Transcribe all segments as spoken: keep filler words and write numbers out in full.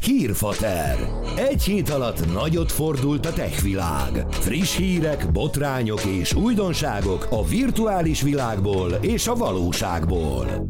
Hírfater. Egy hét alatt nagyot fordult a tech világ. Friss hírek, botrányok és újdonságok a virtuális világból és a valóságból.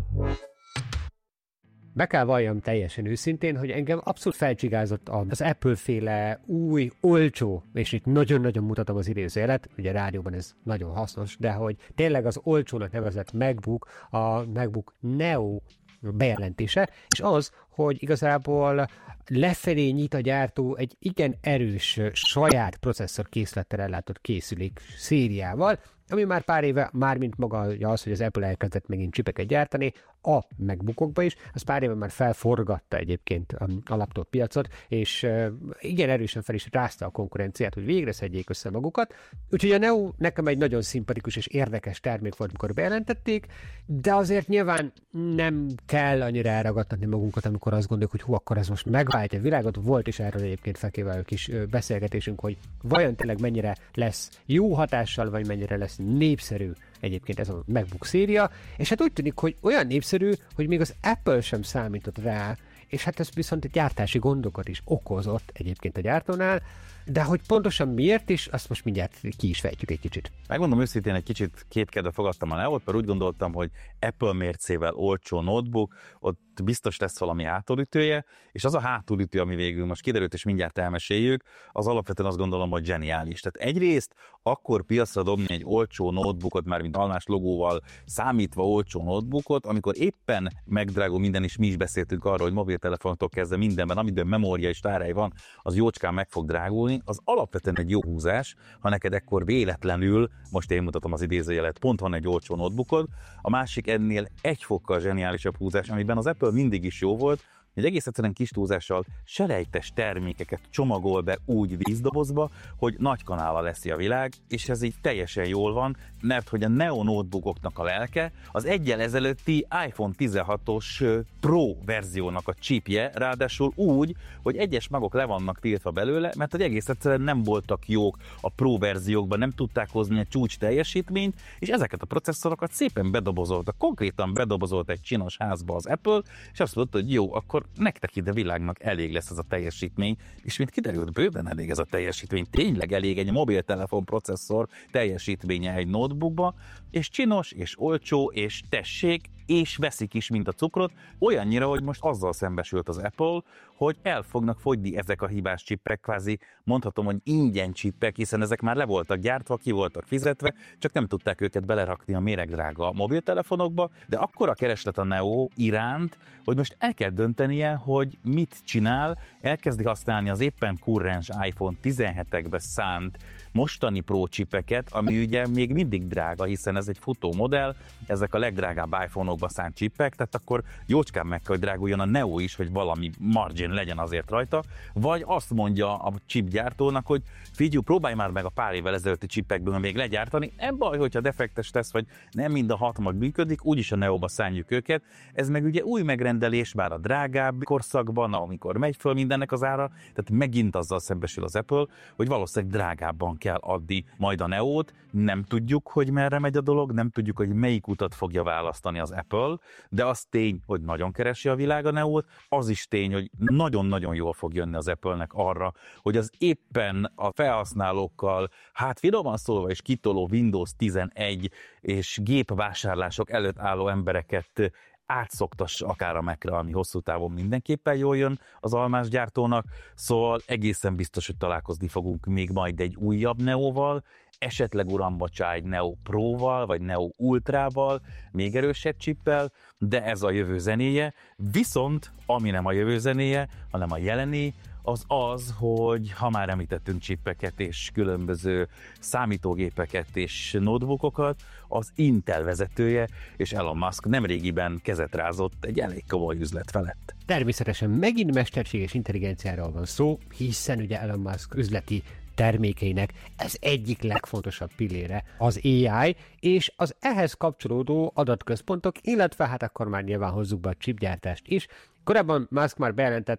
Be kell valljam teljesen őszintén, hogy engem abszolút felcsigázott az Apple-féle új, olcsó, és itt nagyon-nagyon mutatom az idézőjelet, ugye rádióban ez nagyon hasznos, de hogy tényleg az olcsónak nevezett MacBook, a MacBook Neo bejelentése, és az, hogy igazából lefelé nyit a gyártó egy igen erős saját processzor készlettel ellátott készülék szériával, ami már pár éve, mármint maga az, hogy az Apple elkezdett megint csipeket gyártani, a MacBookokba is, az pár éve már felforgatta egyébként a laptop piacot, és igen erősen fel is rázta a konkurenciát, hogy végre szedjék össze magukat. Úgyhogy a Neo nekem egy nagyon szimpatikus és érdekes termék volt, amikor bejelentették, de azért nyilván nem kell annyira elragadtatni magunkat, amikor azt gondoljuk, hogy hú, akkor ez most megváltja a világot. Volt is erről egyébként Fekével kis beszélgetésünk, hogy vajon tényleg mennyire lesz jó hatással, vagy mennyire lesz népszerű egyébként ez a MacBook széria, és hát úgy tűnik, hogy olyan népszerű, hogy még az Apple sem számított rá, és hát ez viszont egy gyártási gondokat is okozott egyébként a gyártónál, de hogy pontosan miért is, azt most mindjárt ki is fejtjük egy kicsit. Megmondom őszintén, egy kicsit kétkedve fogadtam a Neót, mert úgy gondoltam, hogy Apple mércével olcsó notebook, ott biztos lesz valami hátulütője, és az a hátulütő, ami végül most kiderült, és mindjárt elmeséljük, az alapvetően azt gondolom, hogy zseniális. Tehát egyrészt akkor piacra dobni egy olcsó notebookot, már mint almás logóval számítva olcsó notebookot, amikor éppen megdrágul minden, és mi is beszéltünk arról, hogy mobiltelefonoktól kezdve mindenben, amiben memória és tárhely van, az jócskán meg fog drágulni, az alapvetően egy jó húzás, ha neked ekkor véletlenül, most én mutatom az idézőjelet, pont van egy olcsó notebookod, a másik ennél egy fokkal zseniálisabb húzás, amiben az Apple mindig is jó volt, hogy egész egyszerűen kis túlzással selejtes termékeket csomagol be úgy vízdobozba, hogy nagy kanála lesz a világ, és ez így teljesen jól van, mert hogy a Neo notebookoknak a lelke az egyel ezelőtti iPhone tizenhatos Pro verziónak a chipje, ráadásul úgy, hogy egyes magok le vannak tiltva belőle, mert hogy egész egyszerűen nem voltak jók a Pro verziókban, nem tudták hozni egy csúcs teljesítményt, és ezeket a processzorokat szépen bedobozolta, konkrétan bedobozolt egy csinos házba az Apple, és azt mondta, hogy jó, akkor nektek ide világnak elég lesz ez a teljesítmény, és mint kiderült, bőven elég ez a teljesítmény, tényleg elég egy mobiltelefon processzor teljesítménye egy notebookba, és csinos, és olcsó, és tessék, és veszik is, mint a cukrot, olyannyira, hogy most azzal szembesült az Apple, hogy el fognak fogyni ezek a hibás csippek, kvázi mondhatom, hogy ingyen csippek, hiszen ezek már le voltak gyártva, ki voltak fizetve, csak nem tudták őket belerakni a méregdrága mobiltelefonokba, de akkora kereslet a Neo iránt, hogy most el kell döntenie, hogy mit csinál, elkezdi használni az éppen kurrens iPhone tizenhetekbe szánt mostani Pro csipeket, ami ugye még mindig drága, hiszen ez egy futó modell, ezek a legdrágább iPhone-okba szánt csipek, tehát akkor jócskán meg kell, hogy dráguljon a Neo is, hogy valami margin legyen azért rajta, vagy azt mondja a chipgyártónak, hogy figyelj, próbálj már meg a pár évvel ezelőtti csipekből még legyártani, nem baj, hogyha defektes lesz, vagy nem mind a hat mag működik, úgyis a Neóba szánjuk őket, ez meg ugye új megrendelés már a drágább korszakban, amikor megy föl mindennek az ára, tehát megint azzal szembesül az Apple, hogy valószínűleg drágábban kell adni majd a Neót, nem tudjuk, hogy merre megy a dolog, nem tudjuk, hogy melyik utat fogja választani az Apple, de az tény, hogy nagyon keresi a világ a Neót, az is tény, hogy nagyon-nagyon jól fog jönni az Apple-nek arra, hogy az éppen a felhasználókkal, hát finoman szólva és kitoló Windows tizenegy és gépvásárlások előtt álló embereket átszoktass akár a Mac-re, ami hosszú távon mindenképpen jól jön az almás gyártónak, szóval egészen biztos, hogy találkozni fogunk még majd egy újabb Neóval, esetleg urambocsá egy Neo Pro-val, vagy Neo Ultrával, még erősebb csippel, de ez a jövő zenéje, viszont ami nem a jövő zenéje, hanem a jelené, az az, hogy ha már említettünk csippeket és különböző számítógépeket és notebookokat, az Intel vezetője és Elon Musk nemrégiben kezet rázott egy elég komoly üzlet felett. Természetesen megint mesterséges intelligenciáról van szó, hiszen ugye Elon Musk üzleti termékeinek ez egyik legfontosabb pillére az á i, és az ehhez kapcsolódó adatközpontok, illetve hát akkor már nyilván hozzuk be a chipgyártást is. Korábban Musk már bejelentette,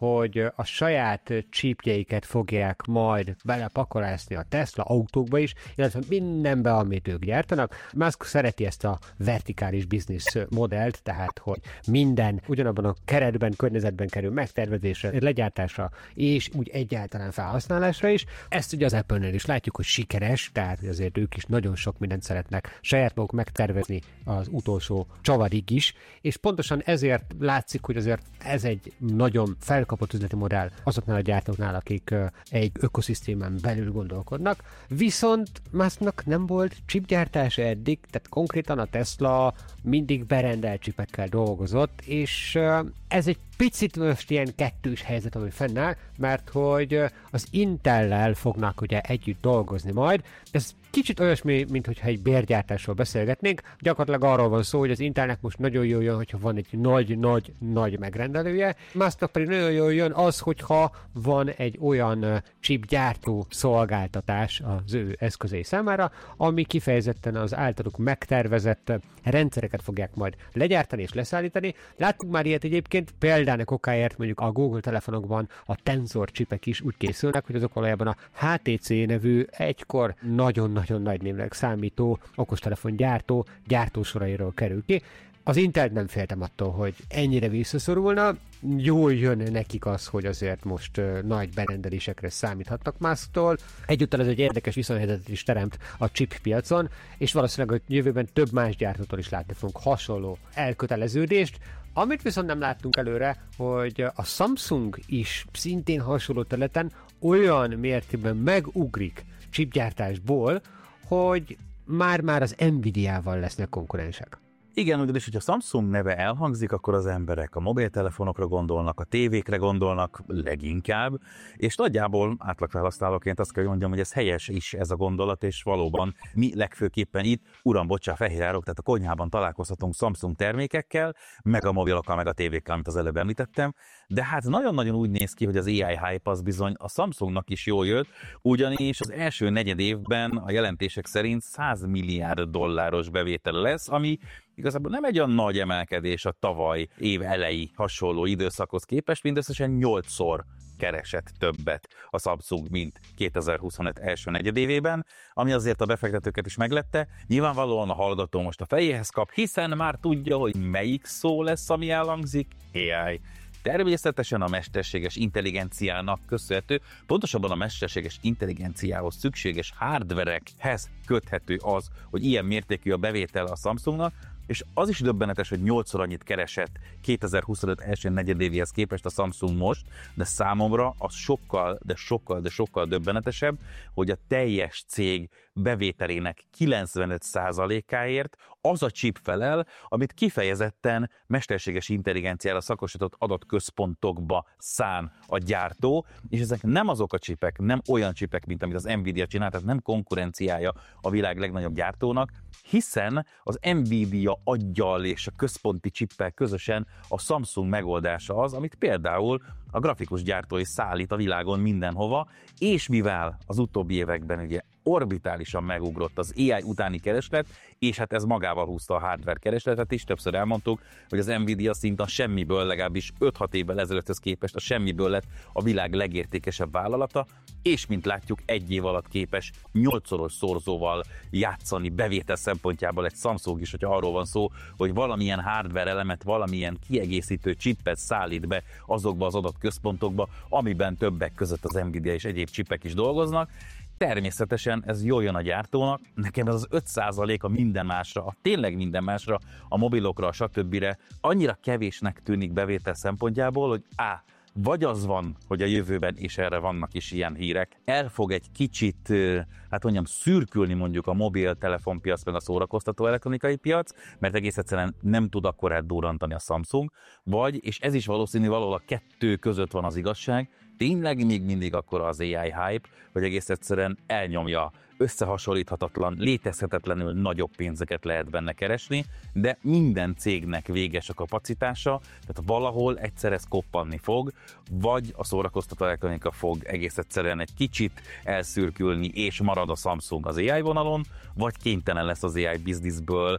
hogy a saját chipjeiket fogják majd belepakolászni a Tesla autókba is, illetve mindenbe, amit ők gyártanak. Musk szereti ezt a vertikális business modellt, tehát hogy minden ugyanabban a keretben, környezetben kerül megtervezésre, legyártásra, és úgy egyáltalán felhasználásra is. Ezt ugye az Apple-nél is látjuk, hogy sikeres, tehát azért ők is nagyon sok mindent szeretnek saját maguk megtervezni az utolsó csavarig is, és pontosan ezért látszik, hogy azért ez egy nagyon felkapott üzleti modell azoknál a gyártóknál, akik egy ökoszisztémán belül gondolkodnak. Viszont Musknak nem volt chipgyártása eddig, tehát konkrétan a Tesla mindig berendelt chipekkel dolgozott, és ez egy picit most ilyen kettős helyzet, ami fennáll, mert hogy az Intellel fognak ugye együtt dolgozni majd. Ez kicsit olyasmi, mint hogyha egy bérgyártásról beszélgetnénk. Gyakorlatilag arról van szó, hogy az Intelnek most nagyon jól jön, hogyha van egy nagy-nagy-nagy megrendelője. Másnak pedig nagyon jól jön az, hogyha van egy olyan chipgyártó szolgáltatás az ő eszközei számára, ami kifejezetten az általuk megtervezett rendszereket fogják majd legyártani és leszállítani. Láttuk már ilyet egyébként, például okáért mondjuk a Google telefonokban a Tensor chipek is úgy készülnek, hogy azok valójában a há té cé nevű egykor nagyon-nagyon nagy névnek számító okostelefongyártó gyártósorairól kerül ki. Az Intel nem féltem attól, hogy ennyire visszaszorulna. Jól jön nekik az, hogy azért most uh, nagy berendelésekre számíthatnak Musktól. Egyúttal ez egy érdekes viszonyhelyzetet is teremt a chip piacon, és valószínűleg a jövőben több más gyártótól is látni fogunk hasonló elköteleződést. Amit viszont nem láttunk előre, hogy a Samsung is szintén hasonló területen olyan mértékben megugrik chipgyártásból, hogy már-már az Nvidia-val lesznek konkurensek. Igen, ugyanis, hogyha Samsung neve elhangzik, akkor az emberek a mobiltelefonokra gondolnak, a tévékre gondolnak leginkább, és nagyjából átlagfelhasználóként azt kell mondjam, hogy ez helyes is ez a gondolat, és valóban mi legfőképpen itt, uram, bocsá, fehérárok, tehát a konyhában találkozhatunk Samsung termékekkel, meg a mobilokkal, meg a tévékkel, amit az előbb említettem, de hát nagyon-nagyon úgy néz ki, hogy az á i hype az bizony a Samsungnak is jól jött, ugyanis az első negyed évben a jelentések szerint száz milliárd dolláros bevétel lesz, ami igazából nem egy olyan nagy emelkedés a tavaly év elejé hasonló időszakhoz képest, mindösszesen nyolcszor keresett többet a Samsung, mint kétezer-huszonöt első negyedévében, ami azért a befektetőket is meglepte. Nyilvánvalóan a hallgató most a fejéhez kap, hiszen már tudja, hogy melyik szó lesz, ami elhangzik, á i. Természetesen a mesterséges intelligenciának köszönhető, pontosabban a mesterséges intelligenciához szükséges hardverekhez köthető az, hogy ilyen mértékű a bevétel a Samsungnak, és az is döbbenetes, hogy nyolcszor annyit keresett kétezer-huszonöt első negyedévéhez képest a Samsung most, de számomra az sokkal, de sokkal, de sokkal döbbenetesebb, hogy a teljes cég bevételének kilencvenöt százalékáért az a chip felel, amit kifejezetten mesterséges intelligenciára szakosított adatközpontokba szán a gyártó, és ezek nem azok a chipek, nem olyan chipek, mint amit az Nvidia csinál, tehát nem konkurenciája a világ legnagyobb gyártónak, hiszen az Nvidia aggyal és a központi chippel közösen a Samsung megoldása az, amit például a grafikus gyártó is szállít a világon mindenhova, és mivel az utóbbi években ugye orbitálisan megugrott az á i utáni kereslet, és hát ez magával húzta a hardware keresletet is, többször elmondtuk, hogy az Nvidia szinte a semmiből, legalábbis öt-hat évvel ezelőtthöz képest a semmiből lett a világ legértékesebb vállalata, és mint látjuk, egy év alatt képes nyolcszoros szorzóval játszani bevétel szempontjából egy Samsung is, hogyha arról van szó, hogy valamilyen hardware elemet, valamilyen kiegészítő chipet szállít be azokba az adatközpontokba, amiben többek között az Nvidia és egyéb chipek is dolgoznak. Természetesen ez jól jön a gyártónak, nekem ez az öt százalék a minden másra, a tényleg minden másra, a mobilokra, a stb. Annyira kevésnek tűnik bevétel szempontjából, hogy á, vagy az van, hogy a jövőben, és erre vannak is ilyen hírek, el fog egy kicsit, hát mondjam, szürkülni mondjuk a mobiltelefonpiac, meg a szórakoztató elektronikai piac, mert egész egyszerűen nem tud akkorát durrantani a Samsung, vagy, és ez is valószínű valahol a kettő között van az igazság, tényleg még mindig akkora az á i hype, hogy egész egyszerűen elnyomja, összehasonlíthatatlan, létezhetetlenül nagyobb pénzeket lehet benne keresni, de minden cégnek véges a kapacitása, tehát valahol egyszer ez koppanni fog, vagy a szórakoztató elektronika fog egész egyszerűen egy kicsit elszürkülni, és marad a Samsung az á i vonalon, vagy kénytelen lesz az á i bizniszből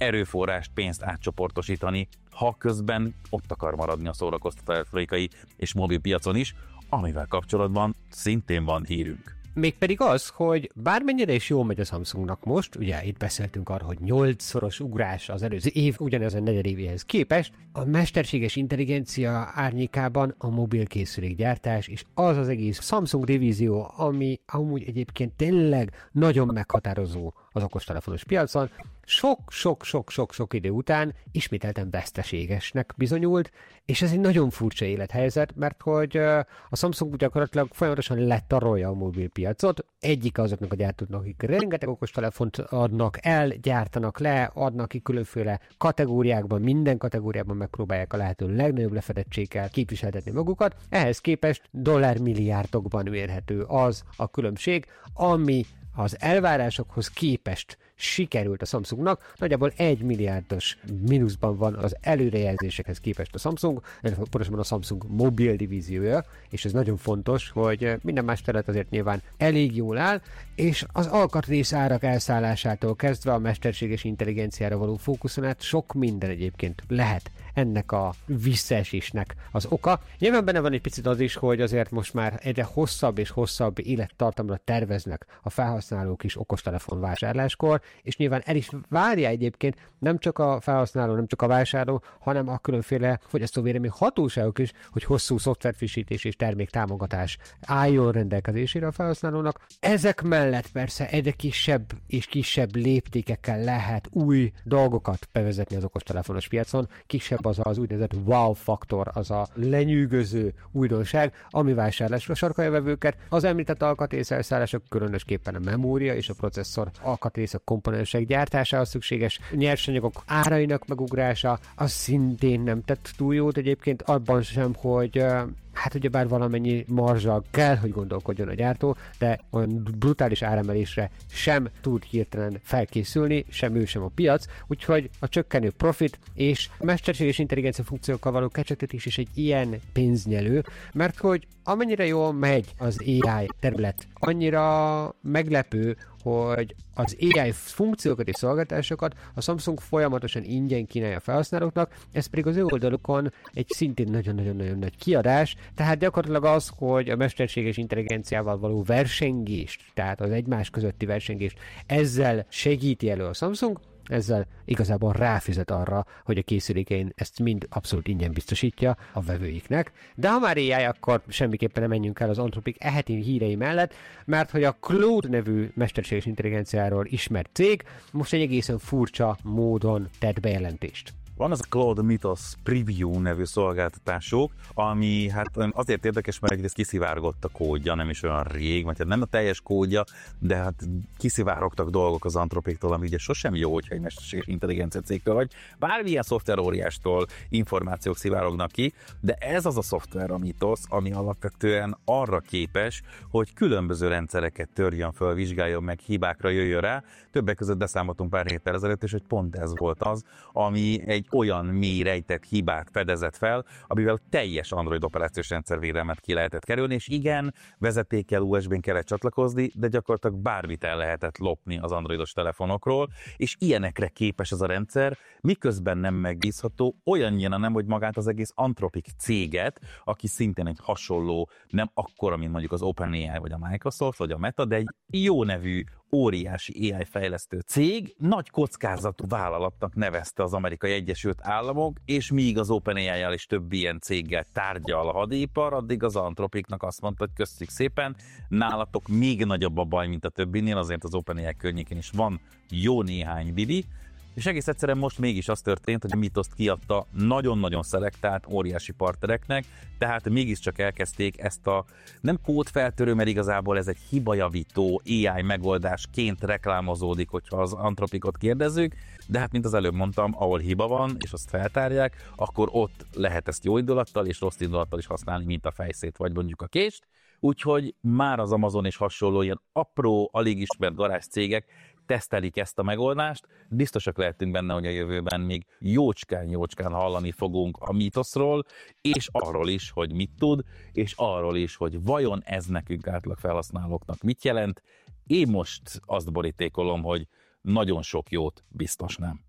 erőforrást, pénzt átcsoportosítani, ha közben ott akar maradni a szórakoztató elektronikai és mobil piacon is, amivel kapcsolatban szintén van hírünk. Mégpedig az, hogy bármennyire is jól megy a Samsungnak most, ugye itt beszéltünk arra, hogy nyolcszoros ugrás az előző év ugyanezen negyedévéhez képest, a mesterséges intelligencia árnyékában a mobilkészülékgyártás és az az egész Samsung divízió, ami amúgy egyébként tényleg nagyon meghatározó az okostelefonos piacon, sok-sok-sok-sok-sok idő után ismételten veszteségesnek bizonyult, és ez egy nagyon furcsa élethelyzet, mert hogy a Samsung gyakorlatilag folyamatosan letarolja a mobilpiacot, egyik azoknak a gyártóknak, akik rengeteg okostelefont adnak el, gyártanak le, adnak ki különféle kategóriákban, minden kategóriában megpróbálják a lehető legnagyobb lefedettséggel képviseltetni magukat, ehhez képest dollármilliárdokban mérhető az a különbség, ami az elvárásokhoz képest sikerült a Samsungnak, nagyjából egy milliárdos mínuszban van az előrejelzésekhez képest a Samsung, pontosan a Samsung mobil divíziója, és ez nagyon fontos, hogy minden más terület azért nyilván elég jól áll, és az alkatrész árak elszállásától kezdve a mesterséges intelligenciára való fókuszon át sok minden egyébként lehet ennek a visszaesésnek az oka. Nyilván benne van egy picit az is, hogy azért most már egyre hosszabb és hosszabb élettartamra terveznek a felhasználók is okostelefon vásárláskor, és nyilván el is várja egyébként nem csak a felhasználó, nem csak a vásárló, hanem a különféle fogyasztóvédelmi hatóságok is, hogy hosszú szoftverfrissítés és terméktámogatás álljon rendelkezésére a felhasználónak. Ezek mellett persze egyre kisebb és kisebb léptékekkel lehet új dolgokat bevezetni az okostelefonos piacon, kisebb az az úgynevezett wow faktor, az a lenyűgöző újdonság, ami vásárlásra sarkalja vevőket. Az említett alkatrészelszállások, különösképpen a memória és a processzor alkatrészek komponensek gyártásához szükséges nyersanyagok árainak megugrása, az szintén nem tett túl jót egyébként abban sem, hogy hát ugyebár valamennyi marzsal kell, hogy gondolkodjon a gyártó, de olyan brutális áremelésre sem tud hirtelen felkészülni, sem ő, sem a piac, úgyhogy a csökkenő profit és a mesterséges intelligencia funkciókkal való kecsegtetés is egy ilyen pénznyelő, mert hogy amennyire jól megy az á i terület, annyira meglepő, hogy az á i funkciókat és szolgáltatásokat a Samsung folyamatosan ingyen kínálja a felhasználóknak, ez pedig az ő oldalukon egy szintén nagyon-nagyon-nagyon nagy kiadás, tehát gyakorlatilag az, hogy a mesterséges intelligenciával való versengést, tehát az egymás közötti versengést ezzel segíti elő a Samsung, ezzel igazából ráfizet arra, hogy a készülékein ezt mind abszolút ingyen biztosítja a vevőiknek. De ha már á i, akkor semmiképpen nem menjünk el az Anthropic eheti hírei mellett, mert hogy a Claude nevű mesterséges intelligenciáról ismert cég most egy egészen furcsa módon tett bejelentést. Van az a Claude Mythos Preview nevű szolgáltatásuk, ami hát azért érdekes, mert egyrészt kiszivárgott a kódja, nem is olyan rég, vagy hát nem a teljes kódja, de hát kiszivárogtak dolgok az Anthropictól, ami ugye sosem jó, hogyha egy mesterséges intelligencia cégtől vagy bármilyen szoftveróriástól információk szivárognak ki, de ez az a szoftver, a Mythos, ami alapvetően arra képes, hogy különböző rendszereket törjön föl, vizsgáljon meg, hibákra jöjjön rá. Többek között beszámoltunk pár héttel ezelőtt, és hogy pont ez volt az, ami egy olyan mély rejtett hibát fedezett fel, amivel teljes Android operációs rendszervédelmet ki lehetett kerülni, és igen, vezetékkel, u es bén kellett csatlakozni, de gyakorlatilag bármit el lehetett lopni az androidos telefonokról, és ilyenekre képes ez a rendszer, miközben nem megbízható, olyannyira nem, hogy magát az egész Anthropic céget, aki szintén egy hasonló, nem akkora, mint mondjuk az OpenAI, vagy a Microsoft, vagy a Meta, de egy jó nevű, óriási á i fejlesztő cég, nagy kockázatú vállalatnak nevezte az Amerikai Egyesült Államok, és míg az OpenAI-jal és több ilyen céggel tárgyal a hadipar, addig az Anthropicnak azt mondta, hogy köszönjük szépen, nálatok még nagyobb a baj, mint a többinél, azért az OpenAI környékén is van jó néhány bibi, és egész egyszerűen most mégis az történt, hogy a Mythos-t kiadta nagyon-nagyon szelektált óriási partnereknek, tehát mégiscsak elkezdték ezt a nem kódfeltörő, mert igazából ez egy hibajavító á i megoldásként reklámozódik, hogyha az Anthropicot kérdezzük, de hát mint az előbb mondtam, ahol hiba van, és azt feltárják, akkor ott lehet ezt jó indulattal és rossz indulattal is használni, mint a fejszét, vagy mondjuk a kést, úgyhogy már az Amazon és hasonló ilyen apró, alig ismert garázs cégek tesztelik ezt a megoldást, biztosak lehetünk benne, hogy a jövőben még jócskán-jócskán hallani fogunk a Mythosról, és arról is, hogy mit tud, és arról is, hogy vajon ez nekünk átlag felhasználóknak mit jelent. Én most azt borítékolom, hogy nagyon sok jót biztos nem.